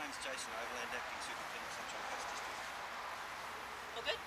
name's Jason Overland, Acting Superintendent, Sunshine Coast District. All good?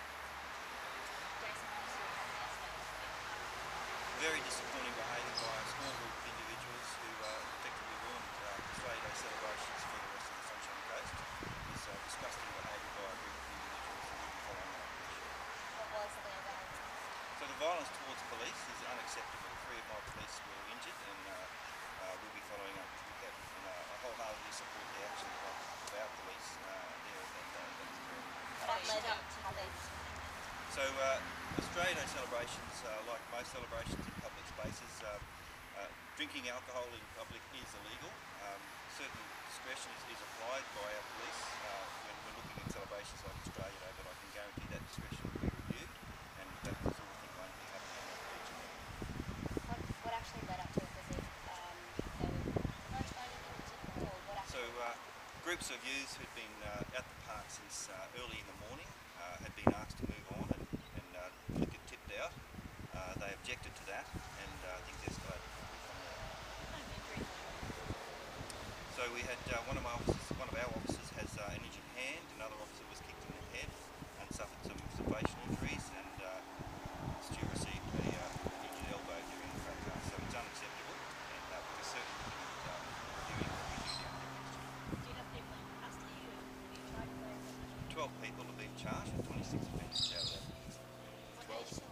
Very disappointing behaviour by a small group of individuals who effectively ruined Australia Day celebrations for the rest of the Sunshine Coast. This disgusting behaviour by a group of individuals that will be following up. What was their violence? So the violence towards police is unacceptable. 3 of my police were injured and we'll be following up with that. And I wholeheartedly support the action of our police there at that occurred. What led up to this? So Australia Day celebrations, like most celebrations in public spaces, drinking alcohol in public is illegal. Certain discretion is applied by our police when we're looking at celebrations like Australia Day, but I can guarantee that discretion will be reviewed and that sort of thing won't be happening in the future. What actually led up to it? Was it they were motivated in particular, or what So actually? groups of youths who'd been at the park since early in the morning had been asked to move on and liquor tipped out. They objected to that and things escalated from there. So we had one of our officers has an injured hand, another officer was kicked in the head and suffered some facial injuries, and Stu received an injured elbow during the fracas. So it's unacceptable, and we're certainly looking at reviewing what we do down there next year. Do you have people in custody who will be charged with that? 12 people have been charged and 26 offences out of that. 12.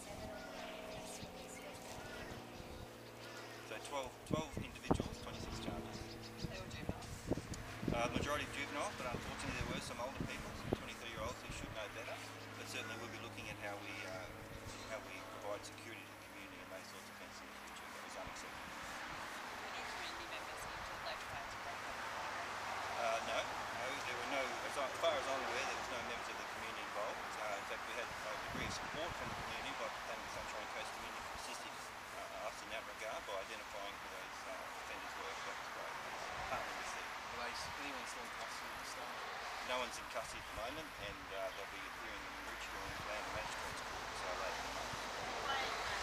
So 12 individuals, 26 charges. They were juveniles. Majority juvenile, but unfortunately there were some older people, some 23-year-olds who should know better. But certainly we'll be looking at how we provide security to the community and those sorts of things in the future. That was unacceptable. Were any community members injured later to break up? No, there were no, as far as I'm aware, there was no members of the community involved. In fact, we had a degree of support from the community by the Sunshine Coast community for assisting us in that regard by identifying who those offenders were. That was great. Partly received. Anyone still in custody at the start? No one's in custody at the moment, and they'll be appearing in Maroochydore and Land Magistrates Court later in the month. Why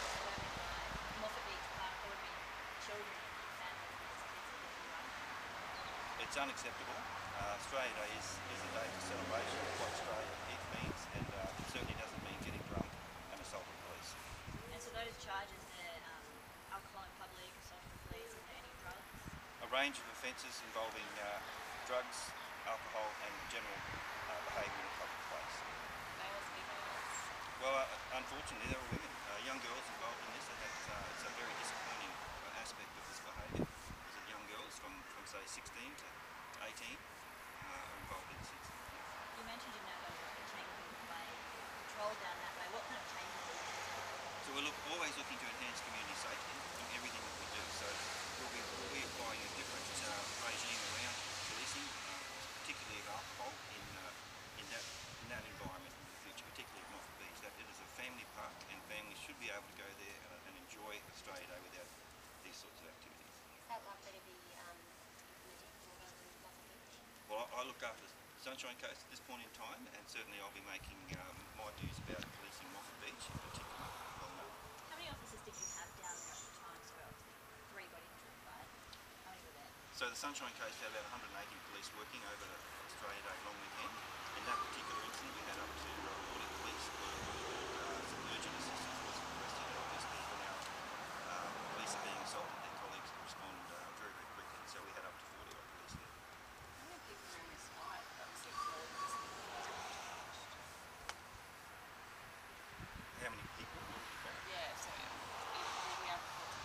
Moffat Beach Park, there would be children and families with kids that would be running? It's unacceptable. Australia Day is a day for celebration of what Australia it means, and it certainly doesn't mean getting drunk and assaulting police. And so those charges, they're alcohol in public, assault of police, and any drugs? A range of offences involving drugs, alcohol and general behaviour in a public place. Males, females? Well, unfortunately there are women, young girls involved in this, and it's a very disappointing aspect of this behaviour. Is that young girls from say 16 to 18 are involved in this incident. You mentioned you're now going to look at changing the way patrol down that way. What kind of changes are you making? So we're always looking to enhance community safety in everything that we do. So we'll be applying a different regime around policing, particularly of alcohol in that environment in the future, particularly at Moffat Beach. That it is a family park, and families should be able to go there and enjoy Australia Day without these sorts of activities. Is that likely to be implemented more than Moffat Beach? Well, I look after Sunshine Coast at this point in time, and certainly I'll be making my views about policing Moffat Beach in particular well known. How many officers did you have down there at the time? So obviously 3 got injured, right? How many were there? So the Sunshine Coast had about 180 police working over the Australia Day long weekend. In that particular incident, we had up to 40 police. Some urgent assistance was requested, and obviously when our police are being assaulted, their colleagues respond very, very quickly. So we had up to 40 odd police there. How many people were in this fight? Obviously, How many people? yeah, so will we have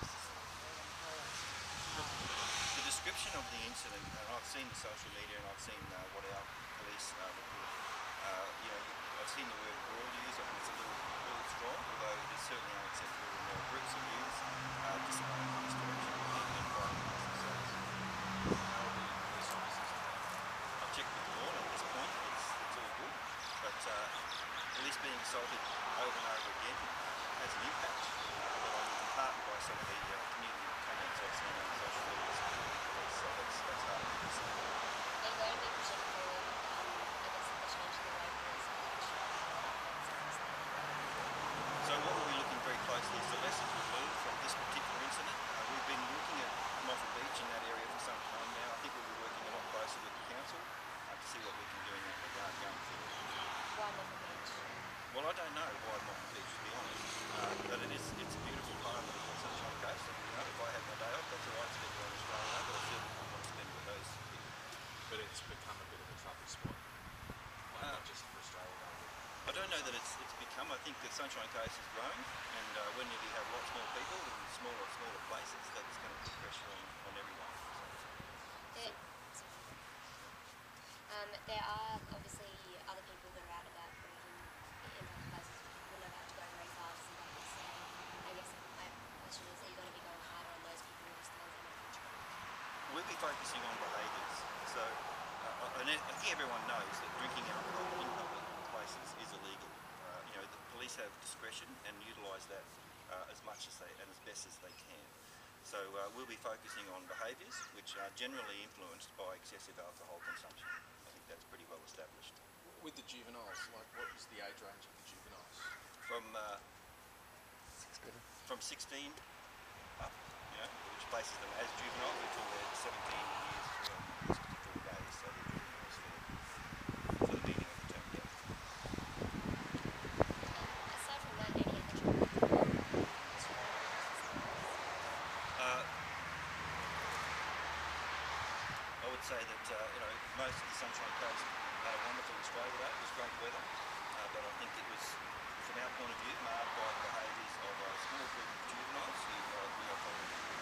The description of the incident, and I've seen the social media and I've seen what our police report. I've seen the word brawl used. I think it's a little strong, although it is certainly unacceptable when there are groups of youths disobeying police direction and violating themselves. How will the police officers have? I've checked with the law, and at this point it's all good, but police being assaulted over and over again has an impact, but I'm heartened by some of the community comments I've seen on social media supporting the police, so that's heartening to see. Are you going to be pushing forward, I guess, the change in the way police approach So what we'll be looking very closely is the lessons we've learned from this particular incident. that it's become. I think the Sunshine Coast is growing, and when you have lots more people in smaller places, that's going to put pressure on everyone. There, there are obviously other people that are out about drinking in other places. We're not allowed to go very far to some places. So I guess my question is, are you going to be going harder on those people who are still in the country? We'll be focusing on behaviours. So I think everyone knows that drinking alcohol in public places is illegal. The police have discretion and utilise that as much as and as best as they can. So we'll be focusing on behaviours which are generally influenced by excessive alcohol consumption. I think that's pretty well established. With the juveniles, like what is the age range of the juveniles? From 16 up, which places them as juveniles until they're 17 years or 64 days. So they're juveniles for the meaning of the term. Yeah. Aside from that, any other challenges? I would say that most of the Sunshine Coast had a wonderful Australia Day. It was great weather, but I think it was, from our point of view, marred by the behaviours of a small group of juveniles who we are following.